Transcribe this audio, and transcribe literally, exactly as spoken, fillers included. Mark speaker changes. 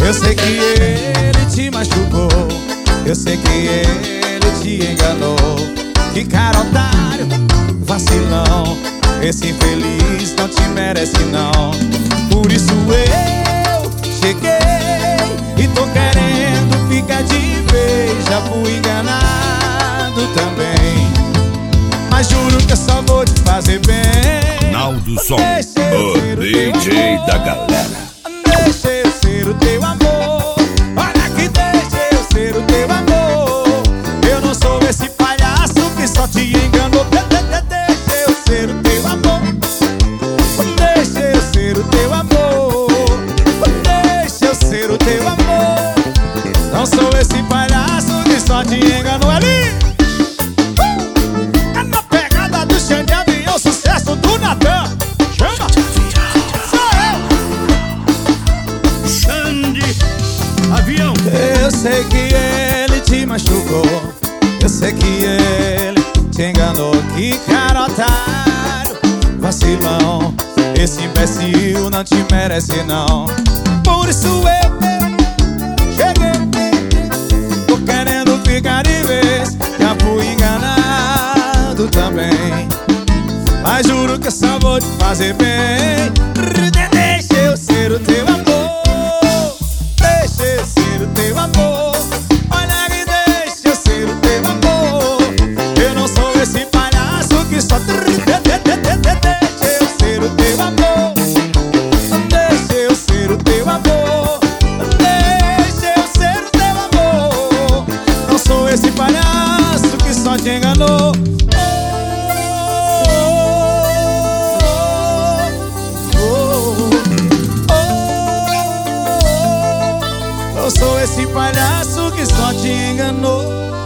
Speaker 1: Eu sei que ele te machucou, eu sei que ele te enganou. Que cara otário, vacilão, esse infeliz não te merece não. Por isso eu cheguei e tô querendo ficar de vez. Já fui enganado também, mas juro que eu só vou te fazer bem.
Speaker 2: Naldo Som, o D J da galera.
Speaker 1: Deixa eu ser o teu amor, olha que deixa eu ser o teu amor. Eu não sou esse palhaço que só te enganou. Deixa eu ser o teu amor, deixa eu ser o teu amor, deixa eu ser o teu amor. Não sou esse palhaço que só te enganou. Ali uh! É na pegada do Xande Avião, sucesso do Natan. Chama! Sou eu,
Speaker 2: Xande Avião.
Speaker 1: Eu sei que ele te machucou, eu sei que ele te enganou. Que cara otário, vacilão, esse imbecil não te merece não. Por isso eu cheguei, tô querendo ficar de vez. Já fui enganado também, mas juro que eu só vou te fazer bem. Deixa eu ser o teu amor, deixa eu ser o teu amor. Olha que deixa eu ser o teu amor. Eu não sou esse palhaço que só deixa eu ser o teu amor, deixa eu ser o teu amor, deixa eu ser o teu amor. Não sou esse palhaço que só te enganou. Eu sou esse palhaço que só te enganou.